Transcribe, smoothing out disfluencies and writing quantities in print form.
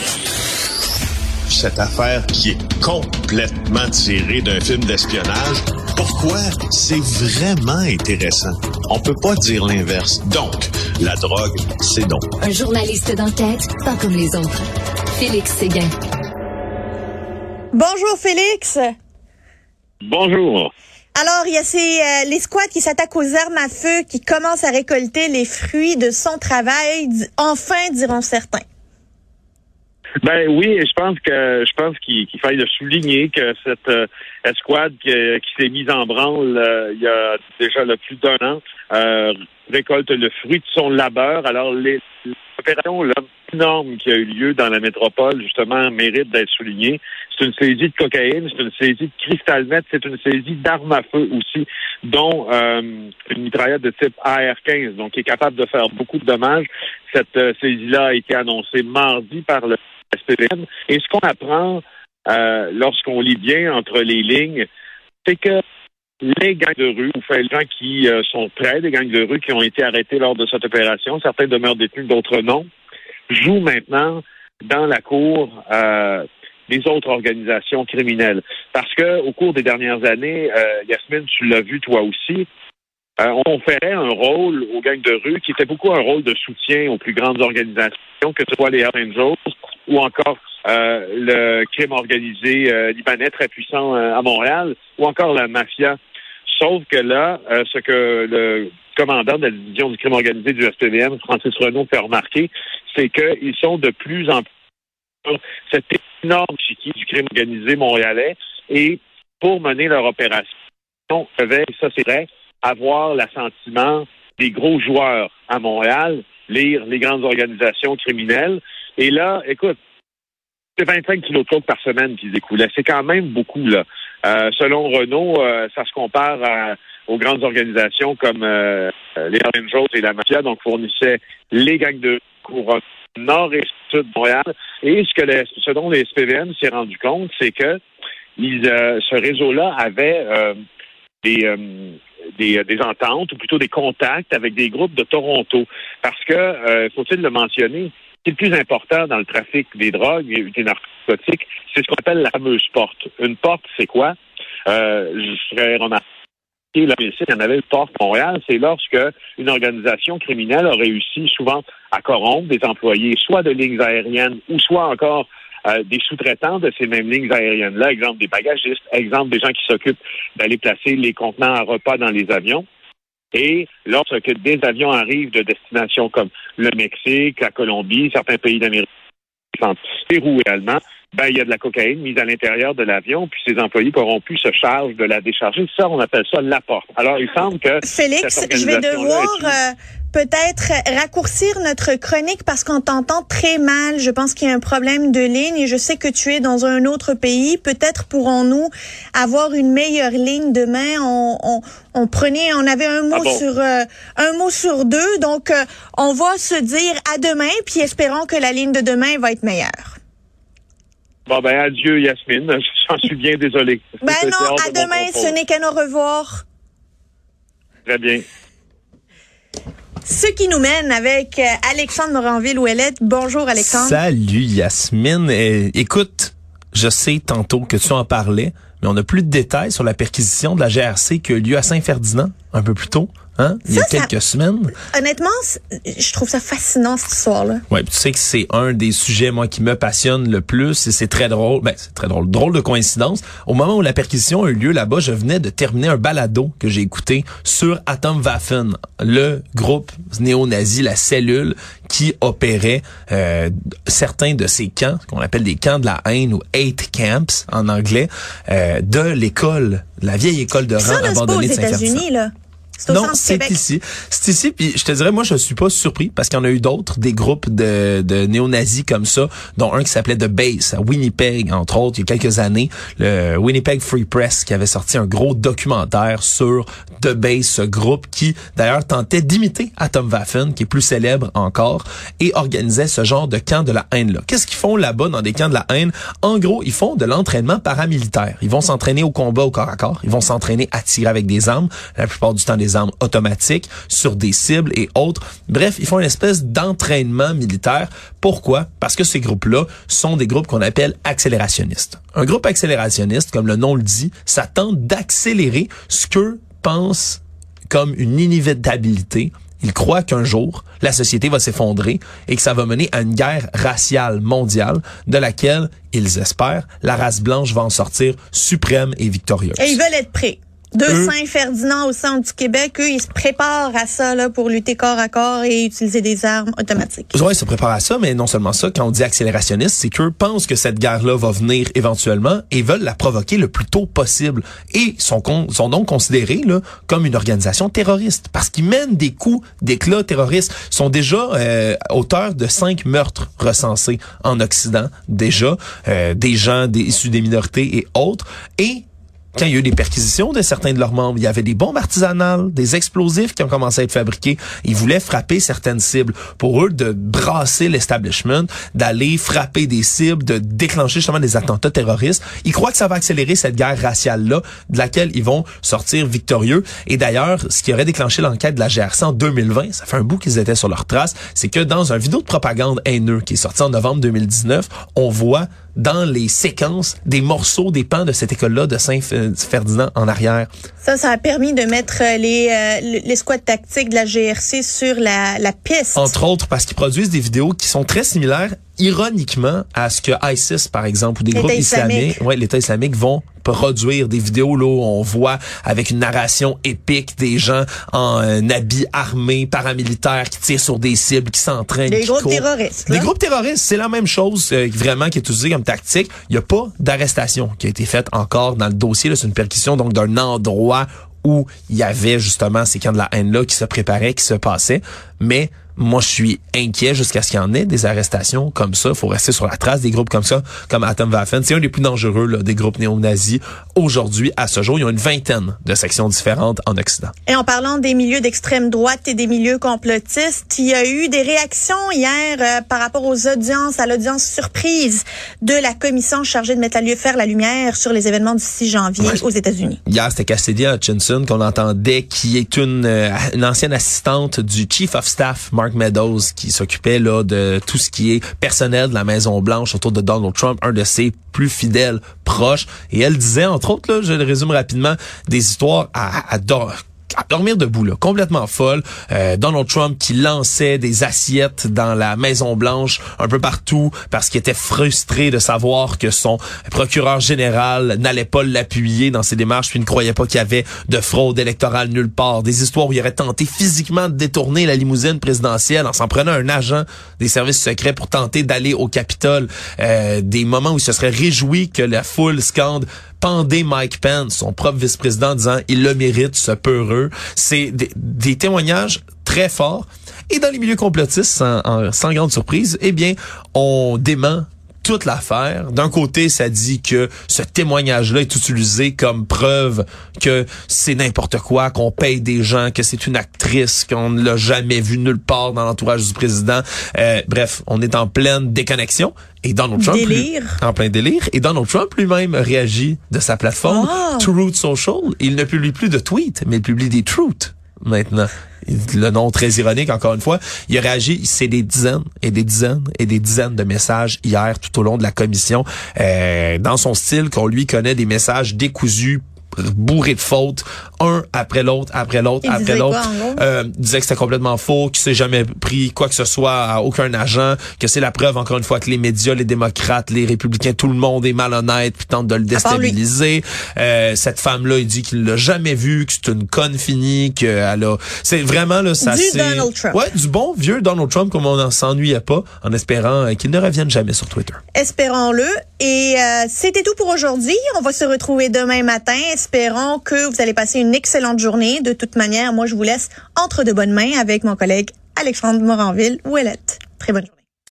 Cette affaire qui est complètement tirée d'un film d'espionnage, pourquoi? C'est vraiment intéressant. On peut pas dire l'inverse. Donc, la drogue, c'est donc. Un journaliste d'enquête, pas comme les autres. Félix Séguin. Bonjour Félix. Bonjour. Alors, il y a les squads qui s'attaquent aux armes à feu, qui commencent à récolter les fruits de son travail, enfin, diront certains. Ben oui, je pense qu'il faille le souligner que cette escouade qui s'est mise en branle il y a déjà plus d'un an récolte le fruit de son labeur. Alors l'opération énorme qui a eu lieu dans la métropole justement mérite d'être soulignée. C'est une saisie de cocaïne, c'est une saisie de cristal meth, c'est une saisie d'armes à feu aussi, dont une mitraillette de type AR-15, donc qui est capable de faire beaucoup de dommages. Cette saisie-là a été annoncée mardi par le SPVM. Et ce qu'on apprend lorsqu'on lit bien entre les lignes, c'est que les gangs de rue, ou les gens qui sont près des gangs de rue qui ont été arrêtés lors de cette opération, certains demeurent détenus, d'autres non, jouent maintenant dans la cour des autres organisations criminelles. Parce que au cours des dernières années, Yasmine, tu l'as vu toi aussi, on conférait un rôle aux gangs de rue qui était beaucoup un rôle de soutien aux plus grandes organisations, que ce soit les Hells Angels ou encore le crime organisé libanais très puissant à Montréal, ou encore la mafia. Sauf que là, ce que le commandant de la division du crime organisé du SPVM, Francis Renaud, fait remarquer, c'est qu'ils sont de plus en plus sur cet énorme chiquier du crime organisé montréalais, et pour mener leur opération, ils devaient, ça c'est vrai, avoir l'assentiment des gros joueurs à Montréal, lire les grandes organisations criminelles. Et là, écoute, c'est 25 kilos de coke par semaine qui se découlaient. C'est quand même beaucoup, là. Selon Renaud, ça se compare aux grandes organisations comme les Hells Angels et la mafia, donc fournissaient les gangs de couronne nord et sud de Montréal. Et ce dont les SPVM s'est rendu compte, c'est que ce réseau-là avait des ententes, ou plutôt des contacts avec des groupes de Toronto. Parce que, faut-il le mentionner, ce qui est le plus important dans le trafic des drogues et des narcotiques, c'est ce qu'on appelle la fameuse porte. Une porte, c'est quoi? Je serais remarqué, là, il y en avait une porte à Montréal, c'est lorsque une organisation criminelle a réussi souvent à corrompre des employés, soit de lignes aériennes, ou soit encore des sous-traitants de ces mêmes lignes aériennes-là, exemple des bagagistes, exemple des gens qui s'occupent d'aller placer les contenants à repas dans les avions. Et lorsque des avions arrivent de destinations comme le Mexique, la Colombie, certains pays d'Amérique, Pérou également, il y a de la cocaïne mise à l'intérieur de l'avion, puis ces employés corrompus se chargent de la décharger. Ça, on appelle ça l'apport. Alors, il semble que... Félix, je vais devoir peut-être raccourcir notre chronique parce qu'on t'entend très mal. Je pense qu'il y a un problème de ligne et je sais que tu es dans un autre pays. Peut-être pourrons-nous avoir une meilleure ligne demain. On avait un mot sur deux. Donc, on va se dire à demain, puis espérons que la ligne de demain va être meilleure. Bon, adieu, Yasmine. J'en suis bien désolé. Non, à demain, ce n'est qu'à au revoir. Très bien. Ce qui nous mène avec Alexandre Moranville-Ouellette. Bonjour, Alexandre. Salut, Yasmine. Écoute, je sais tantôt que tu en parlais, mais on n'a plus de détails sur la perquisition de la GRC qui a eu lieu à Saint-Ferdinand un peu plus tôt. Il y a quelques semaines. Honnêtement, je trouve ça fascinant, cette histoire-là. Ouais, tu sais que c'est un des sujets, moi, qui me passionne le plus, et c'est très drôle. C'est très drôle. Drôle de coïncidence. Au moment où la perquisition a eu lieu là-bas, je venais de terminer un balado que j'ai écouté sur Atomwaffen, le groupe néo-nazi, la cellule qui opérait certains de ces camps, qu'on appelle des camps de la haine, ou hate camps en anglais, de l'école, la vieille école de rang abandonnée de Saint-Ferdinand. Là. Non, c'est ici. C'est ici, puis je te dirais, moi, je suis pas surpris, parce qu'il y en a eu d'autres, des groupes de néo-nazis comme ça, dont un qui s'appelait The Base, à Winnipeg, entre autres, il y a quelques années, le Winnipeg Free Press, qui avait sorti un gros documentaire sur The Base, ce groupe qui, d'ailleurs, tentait d'imiter Atomwaffen, qui est plus célèbre encore, et organisait ce genre de camp de la haine-là. Qu'est-ce qu'ils font là-bas dans des camps de la haine? En gros, ils font de l'entraînement paramilitaire. Ils vont s'entraîner au combat au corps à corps, ils vont s'entraîner à tirer avec des armes, la plupart du temps les armes automatiques sur des cibles et autres. Bref, ils font une espèce d'entraînement militaire. Pourquoi? Parce que ces groupes-là sont des groupes qu'on appelle accélérationnistes. Un groupe accélérationniste, comme le nom le dit, ça tente d'accélérer ce qu'eux pensent comme une inévitabilité. Ils croient qu'un jour, la société va s'effondrer et que ça va mener à une guerre raciale mondiale de laquelle, ils espèrent, la race blanche va en sortir suprême et victorieuse. Et ils veulent être prêts. Saint-Ferdinand au centre du Québec, eux, ils se préparent à ça là pour lutter corps à corps et utiliser des armes automatiques. Oui, ils se préparent à ça, mais non seulement ça. Quand on dit accélérationniste, c'est qu'eux pensent que cette guerre-là va venir éventuellement et veulent la provoquer le plus tôt possible. Et sont donc considérés là comme une organisation terroriste parce qu'ils mènent des coups d'éclat terroristes. Ils sont déjà auteurs de 5 meurtres recensés en Occident, déjà, des gens issus des minorités et autres. Et quand il y a eu des perquisitions de certains de leurs membres, il y avait des bombes artisanales, des explosifs qui ont commencé à être fabriqués. Ils voulaient frapper certaines cibles. Pour eux, de brasser l'establishment, d'aller frapper des cibles, de déclencher justement des attentats terroristes. Ils croient que ça va accélérer cette guerre raciale-là, de laquelle ils vont sortir victorieux. Et d'ailleurs, ce qui aurait déclenché l'enquête de la GRC en 2020, ça fait un bout qu'ils étaient sur leur trace, c'est que dans un vidéo de propagande haineux qui est sorti en novembre 2019, on voit dans les séquences des morceaux, des pans de cette école-là de Saint-Ferdinand en arrière. Ça a permis de mettre les squads tactiques de la GRC sur la piste. Entre autres, parce qu'ils produisent des vidéos qui sont très similaires, ironiquement, à ce que ISIS, par exemple, ou des groupes islamiques, l'État islamique, vont produire des vidéos là où on voit avec une narration épique des gens en habits armés, paramilitaires, qui tirent sur des cibles, qui s'entraînent, des groupes terroristes. Des groupes terroristes, c'est la même chose vraiment qui est utilisée comme tactique. Il n'y a pas d'arrestation qui a été faite encore dans le dossier. Là, c'est une perquisition donc d'un endroit où il y avait justement ces camps de la haine-là qui se préparaient, qui se passaient. Mais moi, je suis inquiet jusqu'à ce qu'il y en ait des arrestations comme ça. Il faut rester sur la trace des groupes comme ça, comme Atomwaffen. C'est un des plus dangereux là, des groupes néo-nazis aujourd'hui, à ce jour. Il y a une vingtaine de sections différentes en Occident. Et en parlant des milieux d'extrême droite et des milieux complotistes, il y a eu des réactions hier par rapport aux audiences, à l'audience surprise de la commission chargée de faire la lumière sur les événements du 6 janvier aux États-Unis. Hier, c'était Cassidy Hutchinson qu'on entendait, qui est une ancienne assistante du Chief of Staff, Mark Meadows, qui s'occupait là de tout ce qui est personnel de la Maison-Blanche autour de Donald Trump, un de ses plus fidèles proches. Et elle disait, entre autres, là, je le résume rapidement, des histoires à dormir debout, là, complètement folle. Donald Trump qui lançait des assiettes dans la Maison-Blanche un peu partout parce qu'il était frustré de savoir que son procureur général n'allait pas l'appuyer dans ses démarches puis ne croyait pas qu'il y avait de fraude électorale nulle part. Des histoires où il aurait tenté physiquement de détourner la limousine présidentielle en s'en prenant un agent des services secrets pour tenter d'aller au Capitole. Des moments où il se serait réjoui que la foule scande pendez Mike Pence, son propre vice-président, en disant « il le mérite, ce peureux ». C'est des témoignages très forts. Et dans les milieux complotistes, sans grande surprise, eh bien, on dément toute l'affaire. D'un côté, ça dit que ce témoignage-là est utilisé comme preuve que c'est n'importe quoi, qu'on paye des gens, que c'est une actrice, qu'on ne l'a jamais vue nulle part dans l'entourage du président. Bref, on est en pleine déconnexion. Et Donald Trump, en plein délire. Et Donald Trump lui-même réagit de sa plateforme Truth Social. Il ne publie plus de tweets, mais il publie des truths maintenant. Le nom très ironique, encore une fois. Il a réagi, c'est des dizaines et des dizaines et des dizaines de messages hier tout au long de la commission. Dans son style qu'on lui connaît, des messages décousus, bourré de fautes, un après l'autre, après l'autre, après l'autre. Disait que c'était complètement faux, qu'il s'est jamais pris quoi que ce soit à aucun agent, que c'est la preuve, encore une fois, que les médias, les démocrates, les républicains, tout le monde est malhonnête, puis tente de le déstabiliser. Cette femme-là, il dit qu'il l'a jamais vu, que c'est une conne finie, qu'elle a... C'est vraiment, là, ça c'est... Donald Trump. Ouais, du bon vieux Donald Trump, comme on n'en s'ennuyait pas, en espérant qu'il ne revienne jamais sur Twitter. Espérons-le. Et c'était tout pour aujourd'hui. On va se retrouver demain matin. Espérons que vous allez passer une excellente journée. De toute manière, moi, je vous laisse entre de bonnes mains avec mon collègue Alexandre Moranville-Ouellette. Très bonne journée.